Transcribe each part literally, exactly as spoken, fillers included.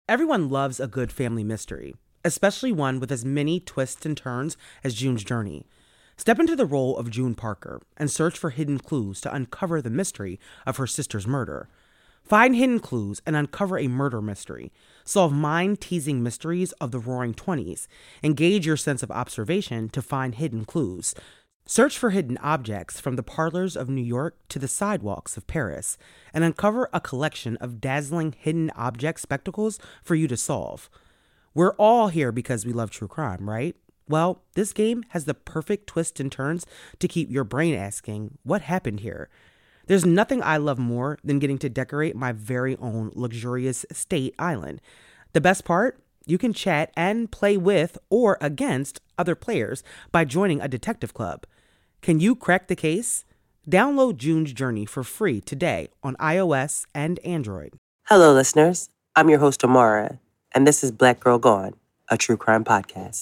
Everyone loves a good family mystery, especially one with as many twists and turns as June's journey. Step into the role of June Parker and search for hidden clues to uncover the mystery of her sister's murder. Find hidden clues and uncover a murder mystery. Solve mind teasing mysteries of the Roaring Twenties. Engage your sense of observation to find hidden clues. Search for hidden objects from the parlors of New York to the sidewalks of Paris, and uncover a collection of dazzling hidden object spectacles for you to solve. We're all here because we love true crime, right? Well, this game has the perfect twists and turns to keep your brain asking, what happened here? There's nothing I love more than getting to decorate my very own luxurious state island. The best part? You can chat and play with or against other players by joining a detective club. Can you crack the case? Download June's Journey for free today on iOS and Android. Hello, listeners. I'm your host, Amara, and this is Black Girl Gone, a true crime podcast.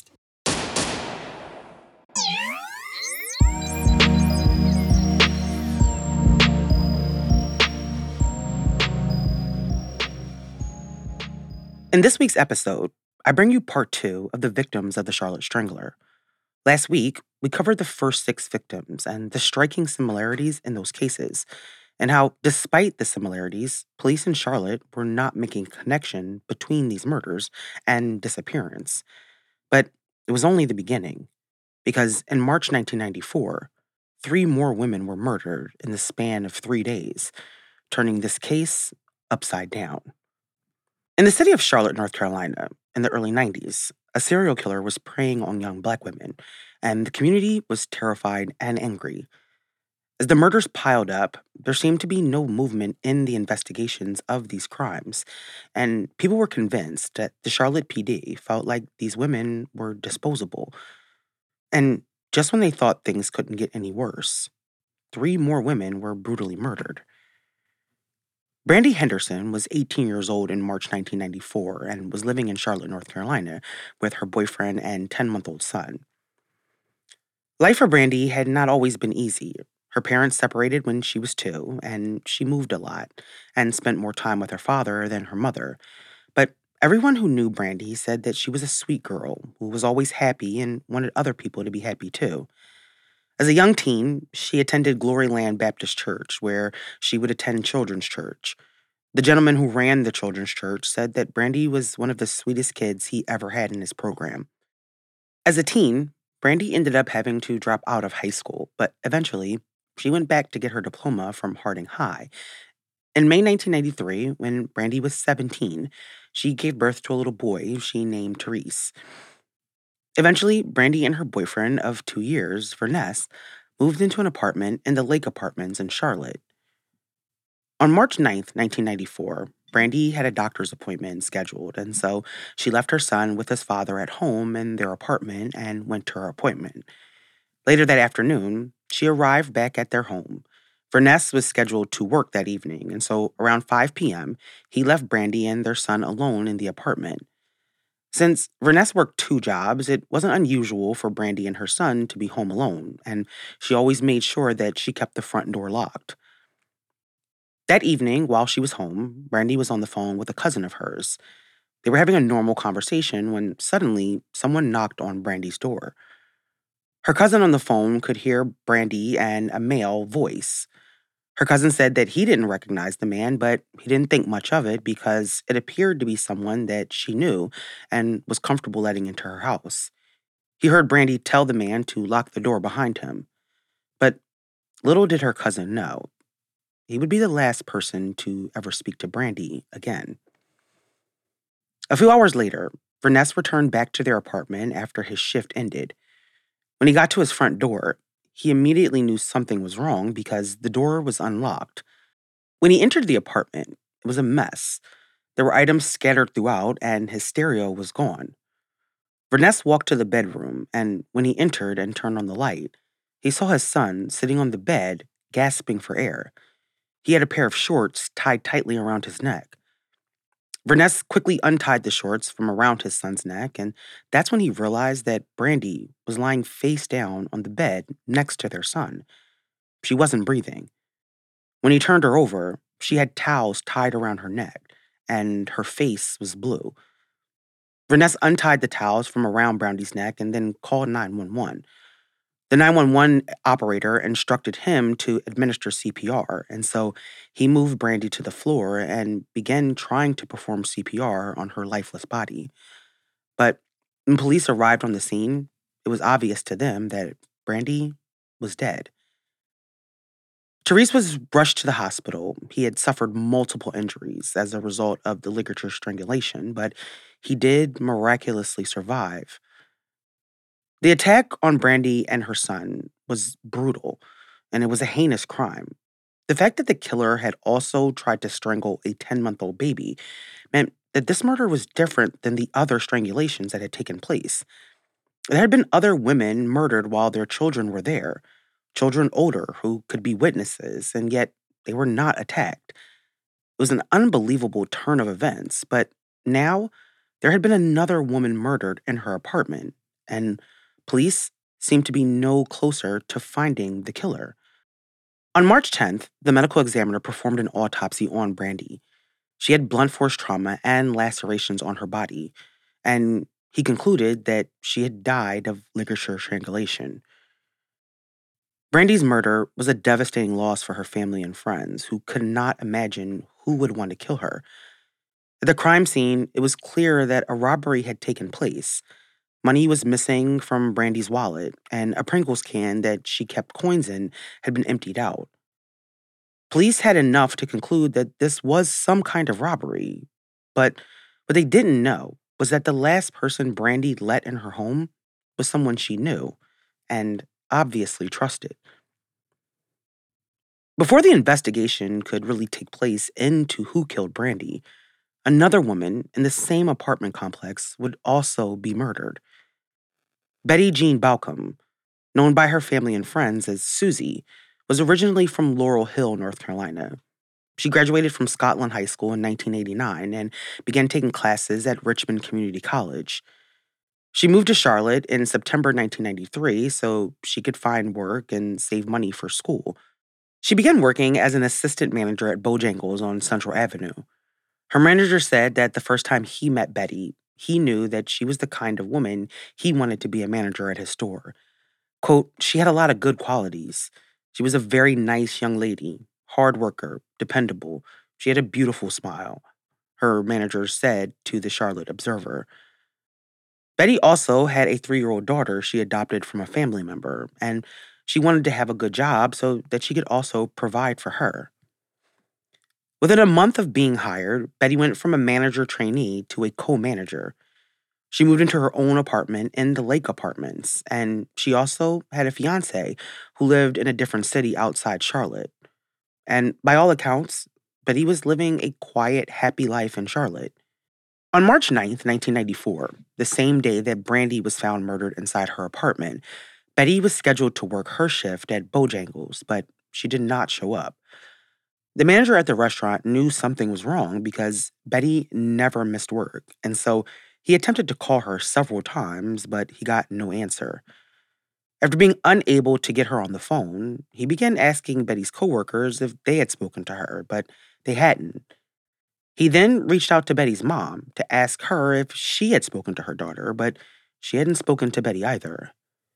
In this week's episode, I bring you part two of the victims of the Charlotte Strangler. Last week, we covered the first six victims and the striking similarities in those cases, and how, despite the similarities, police in Charlotte were not making a connection between these murders and disappearance. But it was only the beginning, because in March nineteen ninety-four, three more women were murdered in the span of three days, turning this case upside down. In the city of Charlotte, North Carolina, in the early nineties, a serial killer was preying on young black women, and the community was terrified and angry. As the murders piled up, there seemed to be no movement in the investigations of these crimes, and people were convinced that the Charlotte P D felt like these women were disposable. And just when they thought things couldn't get any worse, three more women were brutally murdered. Brandy Henderson was eighteen years old in March nineteen ninety-four and was living in Charlotte, North Carolina, with her boyfriend and ten-month-old son. Life for Brandy had not always been easy. Her parents separated when she was two, and she moved a lot and spent more time with her father than her mother. But everyone who knew Brandy said that she was a sweet girl who was always happy and wanted other people to be happy too. As a young teen, she attended Gloryland Baptist Church, where she would attend children's church. The gentleman who ran the children's church said that Brandy was one of the sweetest kids he ever had in his program. As a teen, Brandy ended up having to drop out of high school, but eventually, she went back to get her diploma from Harding High. In May nineteen ninety-three, when Brandy was seventeen, she gave birth to a little boy she named Therese. Eventually, Brandy and her boyfriend of two years, Verness, moved into an apartment in the Lake Apartments in Charlotte. On March ninth, nineteen ninety-four, Brandy had a doctor's appointment scheduled, and so she left her son with his father at home in their apartment and went to her appointment. Later that afternoon, she arrived back at their home. Verness was scheduled to work that evening, and so around five p.m., he left Brandy and their son alone in the apartment. Since Verness worked two jobs, it wasn't unusual for Brandy and her son to be home alone, and she always made sure that she kept the front door locked. That evening, while she was home, Brandy was on the phone with a cousin of hers. They were having a normal conversation when suddenly someone knocked on Brandy's door. Her cousin on the phone could hear Brandy and a male voice. Her cousin said that he didn't recognize the man, but he didn't think much of it because it appeared to be someone that she knew and was comfortable letting into her house. He heard Brandy tell the man to lock the door behind him. But little did her cousin know, he would be the last person to ever speak to Brandy again. A few hours later, Verness returned back to their apartment after his shift ended. When he got to his front door, he immediately knew something was wrong because the door was unlocked. When he entered the apartment, it was a mess. There were items scattered throughout, and his stereo was gone. Verness walked to the bedroom, and when he entered and turned on the light, he saw his son sitting on the bed, gasping for air. He had a pair of shorts tied tightly around his neck. Verness quickly untied the shorts from around his son's neck, and that's when he realized that Brandy was lying face down on the bed next to their son. She wasn't breathing. When he turned her over, she had towels tied around her neck, and her face was blue. Vanessa untied the towels from around Brandy's neck and then called nine one one. The nine one one operator instructed him to administer C P R, and so he moved Brandy to the floor and began trying to perform C P R on her lifeless body. But when police arrived on the scene, it was obvious to them that Brandy was dead. Therese was rushed to the hospital. He had suffered multiple injuries as a result of the ligature strangulation, but he did miraculously survive. The attack on Brandy and her son was brutal, and it was a heinous crime. The fact that the killer had also tried to strangle a ten-month-old baby meant that this murder was different than the other strangulations that had taken place. There had been other women murdered while their children were there, children older who could be witnesses, and yet they were not attacked. It was an unbelievable turn of events, but now there had been another woman murdered in her apartment, and police seemed to be no closer to finding the killer. On March tenth, the medical examiner performed an autopsy on Brandy. She had blunt force trauma and lacerations on her body, and he concluded that she had died of ligature strangulation. Brandy's murder was a devastating loss for her family and friends, who could not imagine who would want to kill her. At the crime scene, it was clear that a robbery had taken place. Money was missing from Brandy's wallet, and a Pringles can that she kept coins in had been emptied out. Police had enough to conclude that this was some kind of robbery, but what they didn't know was that the last person Brandy let in her home was someone she knew and obviously trusted. Before the investigation could really take place into who killed Brandy, another woman in the same apartment complex would also be murdered. Betty Jean Balcom, known by her family and friends as Susie, was originally from Laurel Hill, North Carolina. She graduated from Scotland High School in nineteen eighty-nine and began taking classes at Richmond Community College. She moved to Charlotte in September nineteen ninety-three so she could find work and save money for school. She began working as an assistant manager at Bojangles on Central Avenue. Her manager said that the first time he met Betty, he knew that she was the kind of woman he wanted to be a manager at his store. Quote, she had a lot of good qualities. She was a very nice young lady, hard worker, dependable. She had a beautiful smile, her manager said to the Charlotte Observer. Betty also had a three-year-old daughter she adopted from a family member, and she wanted to have a good job so that she could also provide for her. Within a month of being hired, Betty went from a manager trainee to a co-manager. She moved into her own apartment in the Lake Apartments, and she also had a fiancé who lived in a different city outside Charlotte. And by all accounts, Betty was living a quiet, happy life in Charlotte. On March ninth, nineteen ninety-four, the same day that Brandy was found murdered inside her apartment, Betty was scheduled to work her shift at Bojangles, but she did not show up. The manager at the restaurant knew something was wrong because Betty never missed work, and so he attempted to call her several times, but he got no answer. After being unable to get her on the phone, he began asking Betty's coworkers if they had spoken to her, but they hadn't. He then reached out to Betty's mom to ask her if she had spoken to her daughter, but she hadn't spoken to Betty either.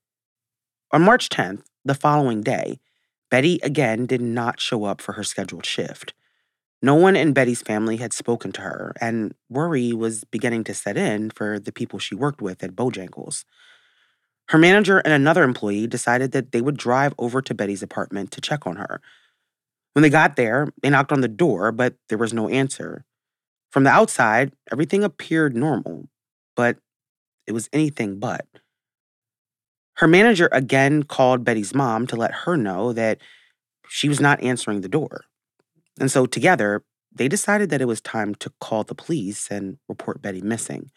On March tenth, the following day, Betty again did not show up for her scheduled shift. No one in Betty's family had spoken to her, and worry was beginning to set in for the people she worked with at Bojangles. Her manager and another employee decided that they would drive over to Betty's apartment to check on her. When they got there, they knocked on the door, but there was no answer. From the outside, everything appeared normal, but it was anything but. Her manager again called Betty's mom to let her know that she was not answering the door. And so together, they decided that it was time to call the police and report Betty missing.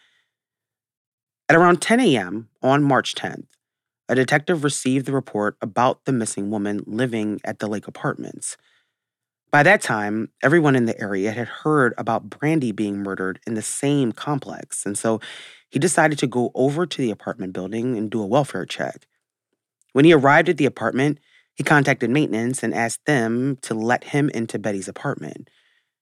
At around ten a.m. on March tenth, a detective received the report about the missing woman living at the Lake Apartments. By that time, everyone in the area had heard about Brandy being murdered in the same complex, and so he decided to go over to the apartment building and do a welfare check. When he arrived at the apartment, he contacted maintenance and asked them to let him into Betty's apartment.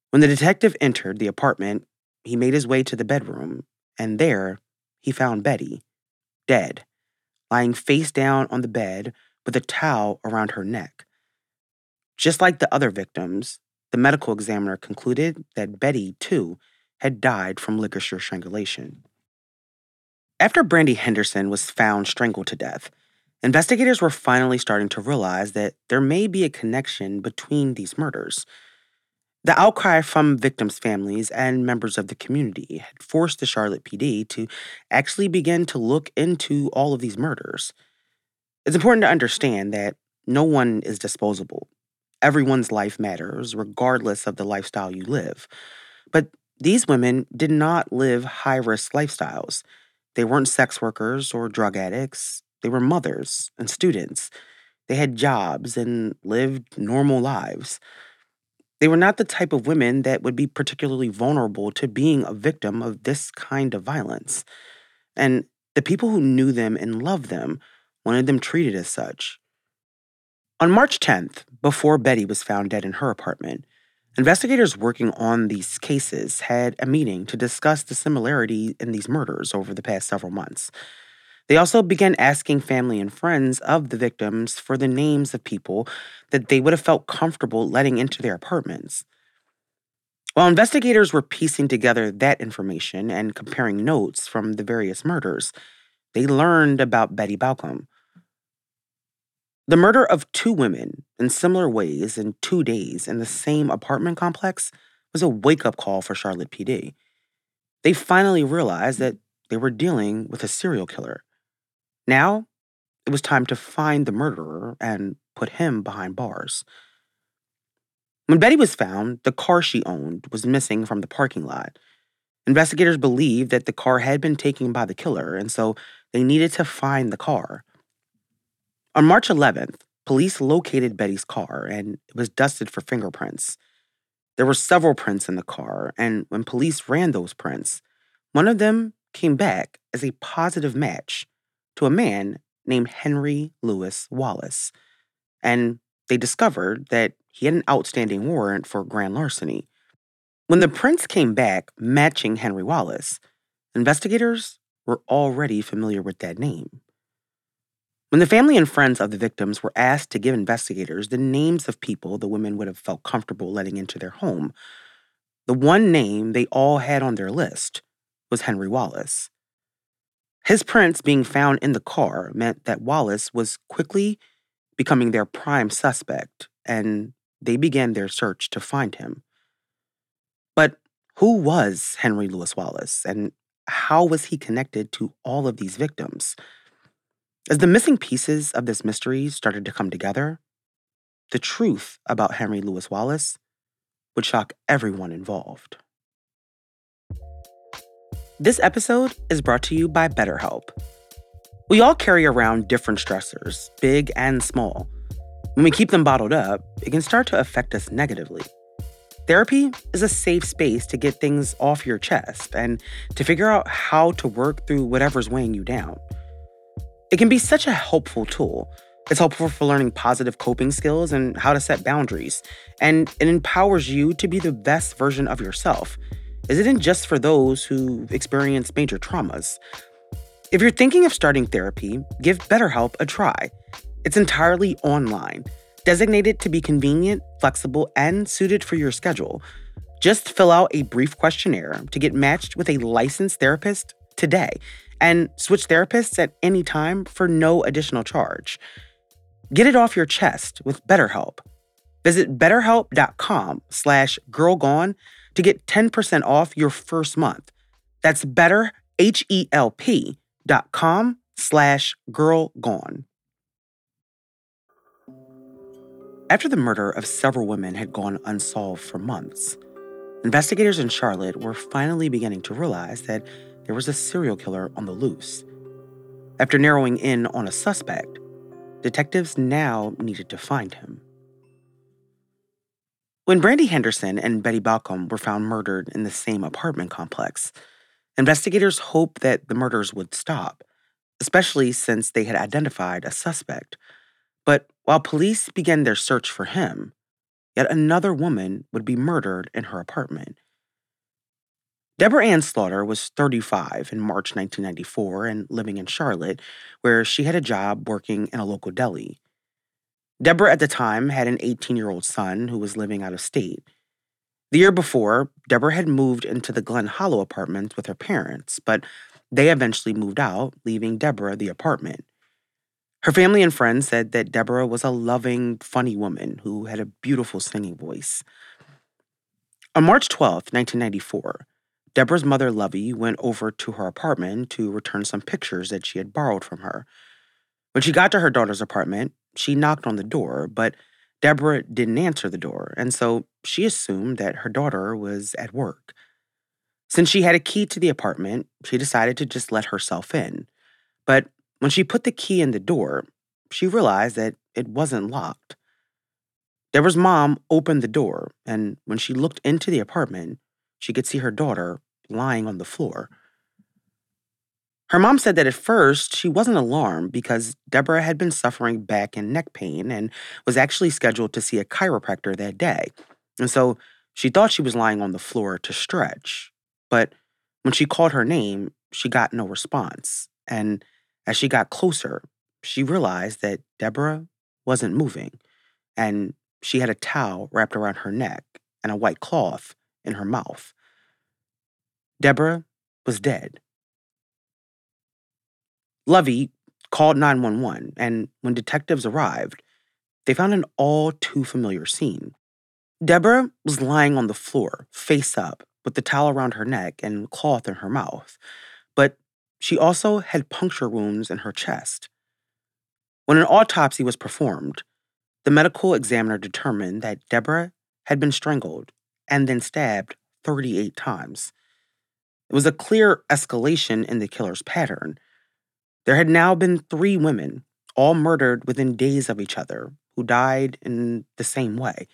When the detective entered the apartment, he made his way to the bedroom, and there he found Betty, dead, lying face down on the bed with a towel around her neck. Just like the other victims, the medical examiner concluded that Betty, too, had died from ligature strangulation. After Brandy Henderson was found strangled to death, investigators were finally starting to realize that there may be a connection between these murders. The outcry from victims' families and members of the community had forced the Charlotte P D to actually begin to look into all of these murders. It's important to understand that no one is disposable. Everyone's life matters, regardless of the lifestyle you live. But these women did not live high-risk lifestyles. They weren't sex workers or drug addicts. They were mothers and students. They had jobs and lived normal lives. They were not the type of women that would be particularly vulnerable to being a victim of this kind of violence. And the people who knew them and loved them wanted them treated as such. On March tenth, before Betty was found dead in her apartment, investigators working on these cases had a meeting to discuss the similarity in these murders over the past several months. They also began asking family and friends of the victims for the names of people that they would have felt comfortable letting into their apartments. While investigators were piecing together that information and comparing notes from the various murders, they learned about Betty Balcom. The murder of two women in similar ways in two days in the same apartment complex was a wake-up call for Charlotte P D. They finally realized that they were dealing with a serial killer. Now, it was time to find the murderer and put him behind bars. When Betty was found, the car she owned was missing from the parking lot. Investigators believed that the car had been taken by the killer, and so they needed to find the car. On March eleventh, police located Betty's car, and it was dusted for fingerprints. There were several prints in the car, and when police ran those prints, one of them came back as a positive match to a man named Henry Louis Wallace. And they discovered that he had an outstanding warrant for grand larceny. When the prints came back matching Henry Wallace, investigators were already familiar with that name. When the family and friends of the victims were asked to give investigators the names of people the women would have felt comfortable letting into their home, the one name they all had on their list was Henry Wallace. His prints being found in the car meant that Wallace was quickly becoming their prime suspect, and they began their search to find him. But who was Henry Louis Wallace, and how was he connected to all of these victims? As the missing pieces of this mystery started to come together, the truth about Henry Louis Wallace would shock everyone involved. This episode is brought to you by BetterHelp. We all carry around different stressors, big and small. When we keep them bottled up, it can start to affect us negatively. Therapy is a safe space to get things off your chest and to figure out how to work through whatever's weighing you down. It can be such a helpful tool. It's helpful for learning positive coping skills and how to set boundaries, and it empowers you to be the best version of yourself. It isn't just for those who experience major traumas. If you're thinking of starting therapy, give BetterHelp a try. It's entirely online, designated to be convenient, flexible, and suited for your schedule. Just fill out a brief questionnaire to get matched with a licensed therapist today, and switch therapists at any time for no additional charge. Get it off your chest with BetterHelp. Visit betterhelp.com slash girlgone to get ten percent off your first month. That's betterhelp.com slash girlgone. After the murder of several women had gone unsolved for months, investigators in Charlotte were finally beginning to realize that there was a serial killer on the loose. After narrowing in on a suspect, detectives now needed to find him. When Brandy Henderson and Betty Balcom were found murdered in the same apartment complex, investigators hoped that the murders would stop, especially since they had identified a suspect. But while police began their search for him, yet another woman would be murdered in her apartment. Deborah Ann Slaughter was thirty-five in March nineteen ninety-four and living in Charlotte, where she had a job working in a local deli. Deborah at the time had an eighteen-year-old son who was living out of state. The year before, Deborah had moved into the Glen Hollow apartment with her parents, but they eventually moved out, leaving Deborah the apartment. Her family and friends said that Deborah was a loving, funny woman who had a beautiful singing voice. On March twelfth, nineteen ninety-four, Deborah's mother, Lovey, went over to her apartment to return some pictures that she had borrowed from her. When she got to her daughter's apartment, she knocked on the door, but Deborah didn't answer the door, and so she assumed that her daughter was at work. Since she had a key to the apartment, she decided to just let herself in. But when she put the key in the door, she realized that it wasn't locked. Deborah's mom opened the door, and when she looked into the apartment, she could see her daughter lying on the floor. Her mom said that at first she wasn't alarmed because Deborah had been suffering back and neck pain and was actually scheduled to see a chiropractor that day. And so she thought she was lying on the floor to stretch. But when she called her name, she got no response. And as she got closer, she realized that Deborah wasn't moving, and she had a towel wrapped around her neck and a white cloth in her mouth. Deborah was dead. Lovey called nine one one, and when detectives arrived, they found an all too familiar scene. Deborah was lying on the floor, face up, with the towel around her neck and cloth in her mouth, but she also had puncture wounds in her chest. When an autopsy was performed, the medical examiner determined that Deborah had been strangled and then stabbed thirty-eight times. It was a clear escalation in the killer's pattern. There had now been three women, all murdered within days of each other, who died in the same way.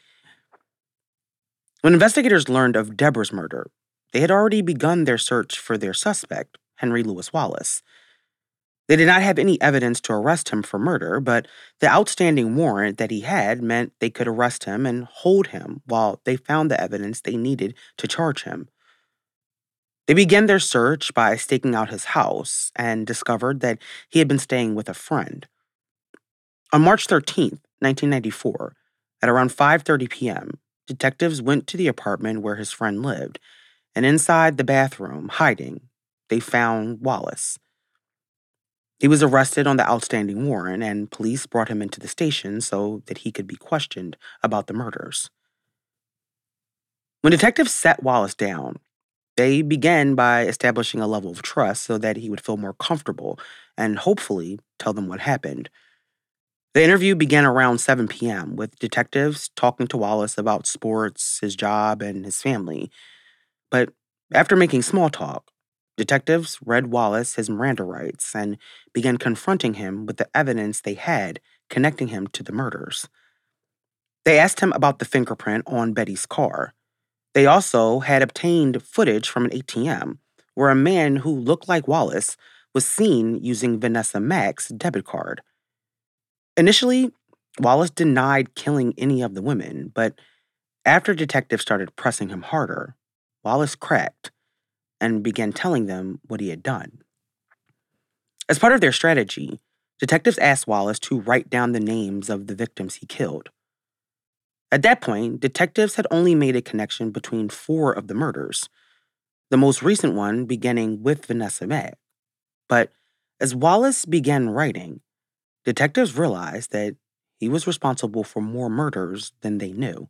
When investigators learned of Deborah's murder, they had already begun their search for their suspect, Henry Louis Wallace. They did not have any evidence to arrest him for murder, but the outstanding warrant that he had meant they could arrest him and hold him while they found the evidence they needed to charge him. They began their search by staking out his house and discovered that he had been staying with a friend. On March thirteenth, nineteen ninety-four, at around five thirty p.m., detectives went to the apartment where his friend lived, and inside the bathroom, hiding, they found Wallace. He was arrested on the outstanding warrant, and police brought him into the station so that he could be questioned about the murders. When detectives sat Wallace down, they began by establishing a level of trust so that he would feel more comfortable and hopefully tell them what happened. The interview began around seven p.m. with detectives talking to Wallace about sports, his job, and his family. But after making small talk, detectives read Wallace his Miranda rights and began confronting him with the evidence they had connecting him to the murders. They asked him about the fingerprint on Betty's car. They also had obtained footage from an A T M where a man who looked like Wallace was seen using Vanessa Mack's debit card. Initially, Wallace denied killing any of the women, but after detectives started pressing him harder, Wallace cracked and began telling them what he had done. As part of their strategy, detectives asked Wallace to write down the names of the victims he killed. At that point, detectives had only made a connection between four of the murders, the most recent one beginning with Vanessa Mack. But as Wallace began writing, detectives realized that he was responsible for more murders than they knew.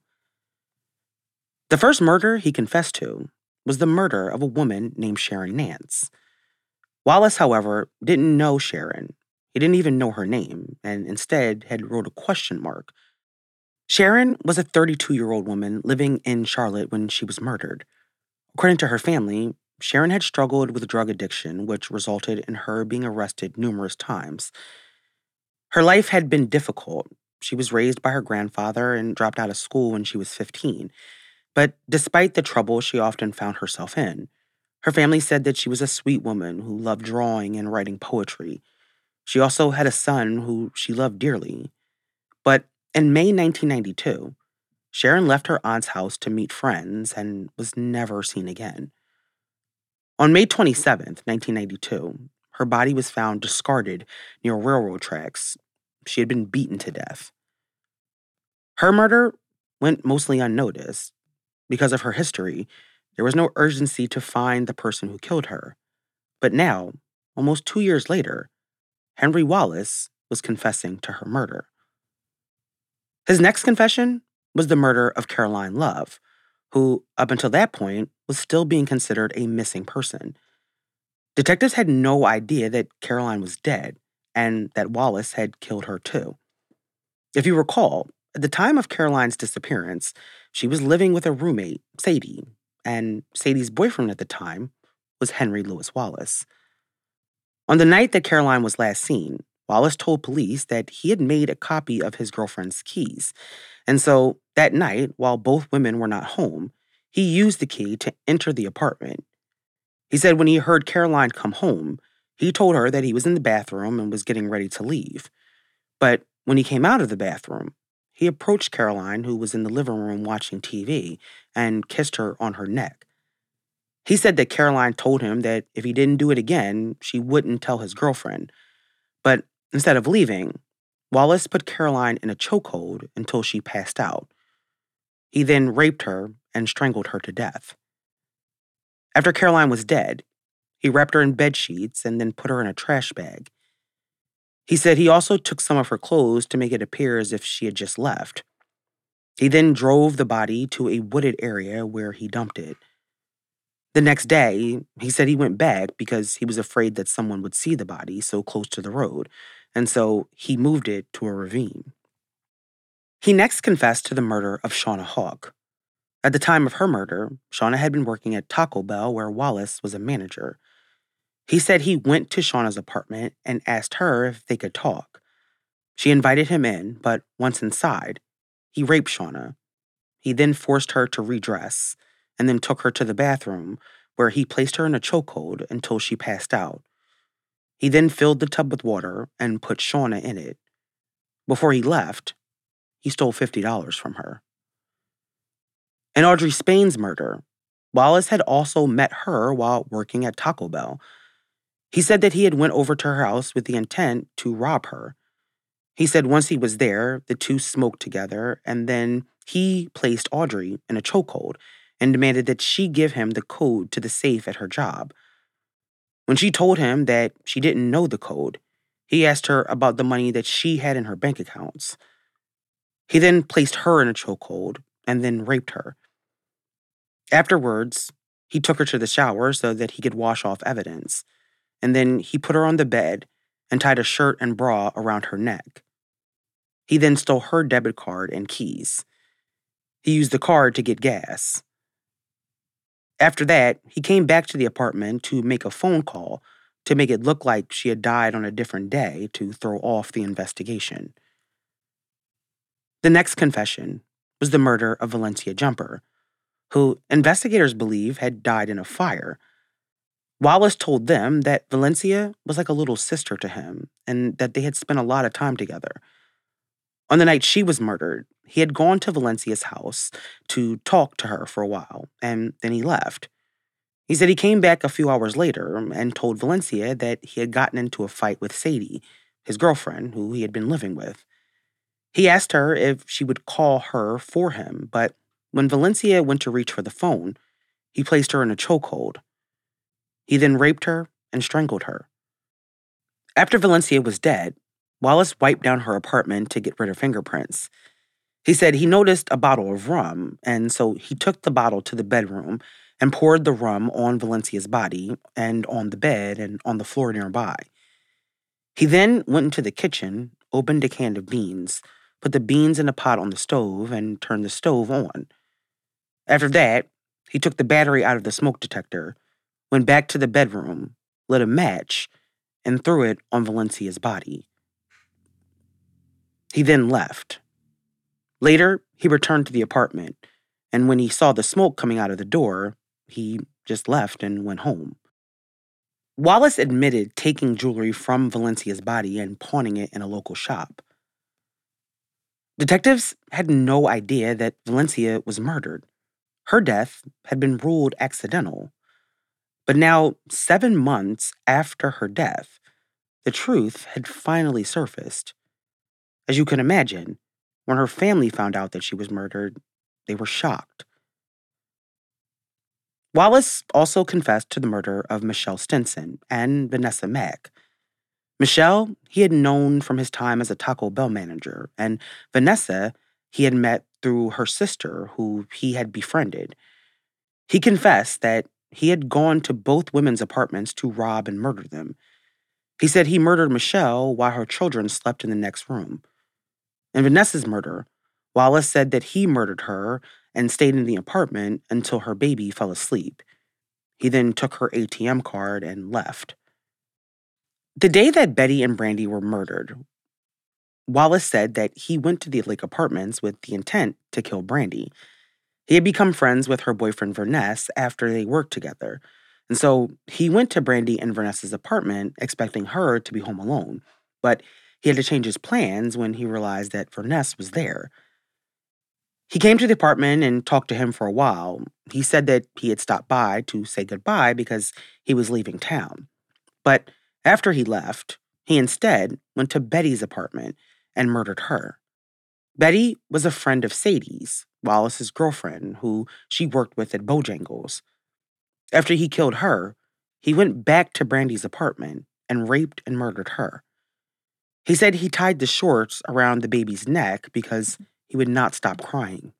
The first murder he confessed to was the murder of a woman named Sharon Nance. Wallace, however, didn't know Sharon. He didn't even know her name, and instead had wrote a question mark. Sharon was a thirty-two-year-old woman living in Charlotte when she was murdered. According to her family, Sharon had struggled with drug addiction, which resulted in her being arrested numerous times. Her life had been difficult. She was raised by her grandfather and dropped out of school when she was fifteen. But despite the trouble she often found herself in, her family said that she was a sweet woman who loved drawing and writing poetry. She also had a son who she loved dearly. But in May nineteen ninety-two, Sharon left her aunt's house to meet friends and was never seen again. On May twenty-seventh, nineteen ninety-two, her body was found discarded near railroad tracks. She had been beaten to death. Her murder went mostly unnoticed. Because of her history, there was no urgency to find the person who killed her. But now, almost two years later, Henry Wallace was confessing to her murder. His next confession was the murder of Caroline Love, who, up until that point, was still being considered a missing person. Detectives had no idea that Caroline was dead and that Wallace had killed her too. If you recall, at the time of Caroline's disappearance, she was living with a roommate, Sadie, and Sadie's boyfriend at the time was Henry Louis Wallace. On the night that Caroline was last seen, Wallace told police that he had made a copy of his girlfriend's keys. And so that night, while both women were not home, he used the key to enter the apartment. He said when he heard Caroline come home, he told her that he was in the bathroom and was getting ready to leave. But when he came out of the bathroom, he approached Caroline, who was in the living room watching T V, and kissed her on her neck. He said that Caroline told him that if he didn't do it again, she wouldn't tell his girlfriend. But instead of leaving, Wallace put Caroline in a chokehold until she passed out. He then raped her and strangled her to death. After Caroline was dead, he wrapped her in bed sheets and then put her in a trash bag. He said he also took some of her clothes to make it appear as if she had just left. He then drove the body to a wooded area where he dumped it. The next day, he said he went back because he was afraid that someone would see the body so close to the road, and so he moved it to a ravine. He next confessed to the murder of Shauna Hawk. At the time of her murder, Shauna had been working at Taco Bell where Wallace was a manager. He said he went to Shauna's apartment and asked her if they could talk. She invited him in, but once inside, he raped Shauna. He then forced her to redress and then took her to the bathroom where he placed her in a chokehold until she passed out. He then filled the tub with water and put Shauna in it. Before he left, he stole fifty dollars from her. In Audrey Spain's murder, Wallace had also met her while working at Taco Bell. He said that he had went over to her house with the intent to rob her. He said once he was there, the two smoked together, and then he placed Audrey in a chokehold and demanded that she give him the code to the safe at her job. When she told him that she didn't know the code, he asked her about the money that she had in her bank accounts. He then placed her in a chokehold and then raped her. Afterwards, he took her to the shower so that he could wash off evidence, and then he put her on the bed and tied a shirt and bra around her neck. He then stole her debit card and keys. He used the card to get gas. After that, he came back to the apartment to make a phone call to make it look like she had died on a different day to throw off the investigation. The next confession was the murder of Valencia Jumper, who investigators believe had died in a fire. Wallace told them that Valencia was like a little sister to him and that they had spent a lot of time together. On the night she was murdered, he had gone to Valencia's house to talk to her for a while, and then he left. He said he came back a few hours later and told Valencia that he had gotten into a fight with Sadie, his girlfriend, who he had been living with. He asked her if she would call her for him, but when Valencia went to reach for the phone, he placed her in a chokehold. He then raped her and strangled her. After Valencia was dead, Wallace wiped down her apartment to get rid of fingerprints. He said he noticed a bottle of rum, and so he took the bottle to the bedroom and poured the rum on Valencia's body and on the bed and on the floor nearby. He then went into the kitchen, opened a can of beans, put the beans in a pot on the stove, and turned the stove on. After that, he took the battery out of the smoke detector, went back to the bedroom, lit a match, and threw it on Valencia's body. He then left. Later, he returned to the apartment, and when he saw the smoke coming out of the door, he just left and went home. Wallace admitted taking jewelry from Valencia's body and pawning it in a local shop. Detectives had no idea that Valencia was murdered. Her death had been ruled accidental. But now, seven months after her death, the truth had finally surfaced. As you can imagine, when her family found out that she was murdered, they were shocked. Wallace also confessed to the murder of Michelle Stinson and Vanessa Mack. Michelle, he had known from his time as a Taco Bell manager, and Vanessa, he had met through her sister, who he had befriended. He confessed that he had gone to both women's apartments to rob and murder them. He said he murdered Michelle while her children slept in the next room. In Vanessa's murder, Wallace said that he murdered her and stayed in the apartment until her baby fell asleep. He then took her A T M card and left. The day that Betty and Brandy were murdered, Wallace said that he went to the Lake Apartments with the intent to kill Brandy. He had become friends with her boyfriend Verness after they worked together, and so he went to Brandy and Verness's apartment expecting her to be home alone, but he had to change his plans when he realized that Verness was there. He came to the apartment and talked to him for a while. He said that he had stopped by to say goodbye because he was leaving town. But after he left, he instead went to Betty's apartment and murdered her. Betty was a friend of Sadie's, Wallace's girlfriend, who she worked with at Bojangles. After he killed her, he went back to Brandy's apartment and raped and murdered her. He said he tied the shorts around the baby's neck because he would not stop crying.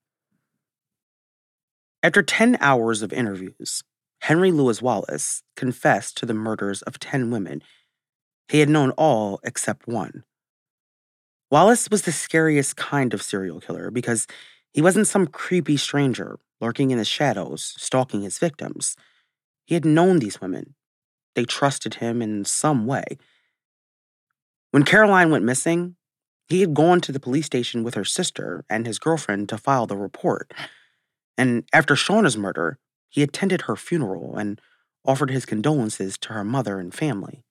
After ten hours of interviews, Henry Louis Wallace confessed to the murders of ten women. He had known all except one. Wallace was the scariest kind of serial killer because he wasn't some creepy stranger lurking in the shadows, stalking his victims. He had known these women. They trusted him in some way. When Caroline went missing, he had gone to the police station with her sister and his girlfriend to file the report. And after Shauna's murder, he attended her funeral and offered his condolences to her mother and family.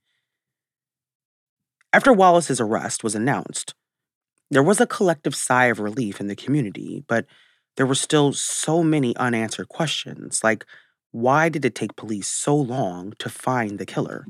After Wallace's arrest was announced, there was a collective sigh of relief in the community, but there were still so many unanswered questions, like why did it take police so long to find the killer?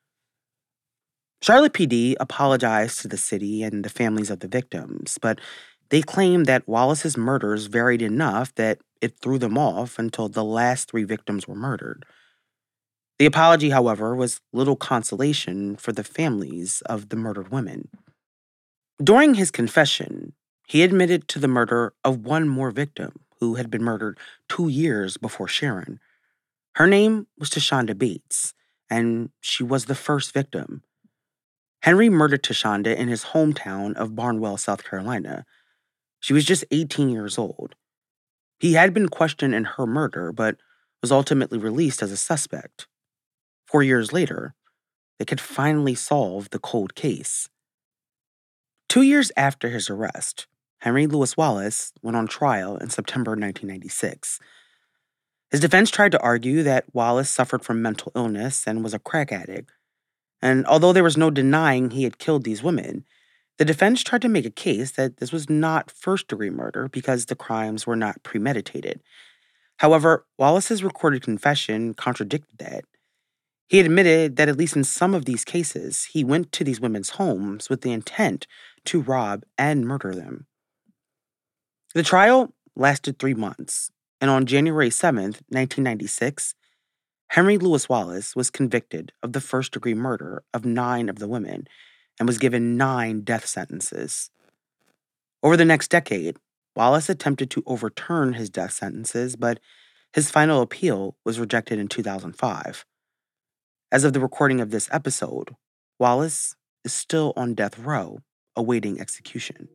Charlotte P D apologized to the city and the families of the victims, but they claimed that Wallace's murders varied enough that it threw them off until the last three victims were murdered. The apology, however, was little consolation for the families of the murdered women. During his confession, he admitted to the murder of one more victim who had been murdered two years before Sharon. Her name was Tashonda Bates, and she was the first victim. Henry murdered Tashonda in his hometown of Barnwell, South Carolina. She was just eighteen years old. He had been questioned in her murder, but was ultimately released as a suspect. Four years later, they could finally solve the cold case. Two years after his arrest, Henry Louis Wallace went on trial in September nineteen ninety-six. His defense tried to argue that Wallace suffered from mental illness and was a crack addict. And although there was no denying he had killed these women, the defense tried to make a case that this was not first-degree murder because the crimes were not premeditated. However, Wallace's recorded confession contradicted that. He admitted that at least in some of these cases, he went to these women's homes with the intent to rob and murder them. The trial lasted three months, and on January seventh, nineteen ninety-six, Henry Louis Wallace was convicted of the first-degree murder of nine of the women and was given nine death sentences. Over the next decade, Wallace attempted to overturn his death sentences, but his final appeal was rejected in two thousand five. As of the recording of this episode, Wallace is still on death row, awaiting execution.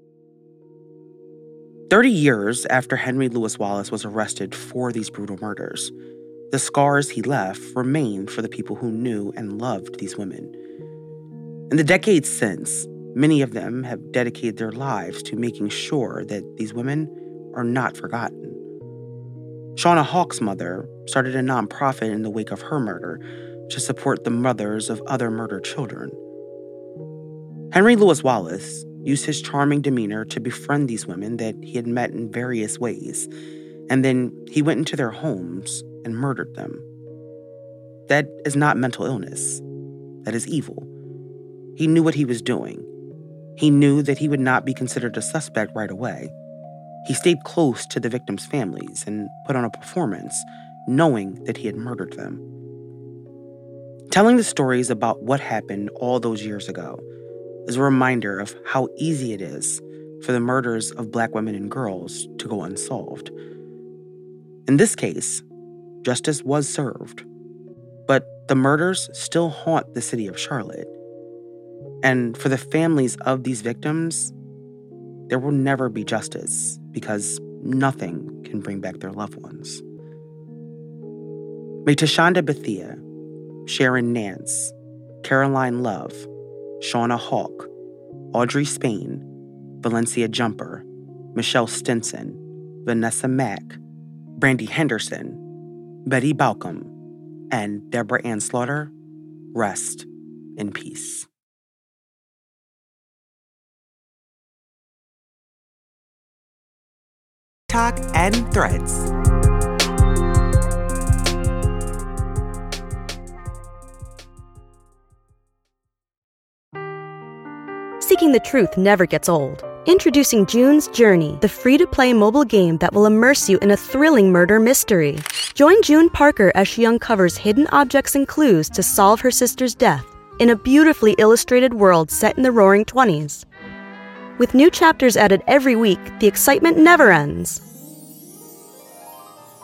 Thirty years after Henry Louis Wallace was arrested for these brutal murders, the scars he left remained for the people who knew and loved these women. In the decades since, many of them have dedicated their lives to making sure that these women are not forgotten. Shauna Hawk's mother started a nonprofit in the wake of her murder to support the mothers of other murdered children. Henry Louis Wallace used his charming demeanor to befriend these women that he had met in various ways, and then he went into their homes and murdered them. That is not mental illness. That is evil. He knew what he was doing. He knew that he would not be considered a suspect right away. He stayed close to the victims' families and put on a performance, knowing that he had murdered them. Telling the stories about what happened all those years ago is a reminder of how easy it is for the murders of Black women and girls to go unsolved. In this case, justice was served, but the murders still haunt the city of Charlotte. And for the families of these victims, there will never be justice because nothing can bring back their loved ones. May Tashonda Bethea, Sharon Nance, Caroline Love, Shauna Hawk, Audrey Spain, Valencia Jumper, Michelle Stinson, Vanessa Mack, Brandy Henderson, Betty Balcom, and Deborah Ann Slaughter rest in peace. Talk and Threads. Seeking the truth never gets old. Introducing June's Journey, the free-to-play mobile game that will immerse you in a thrilling murder mystery. Join June Parker as she uncovers hidden objects and clues to solve her sister's death in a beautifully illustrated world set in the Roaring Twenties. With new chapters added every week, the excitement never ends.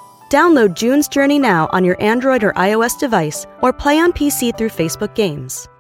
Download June's Journey now on your Android or iOS device or play on P C through Facebook Games.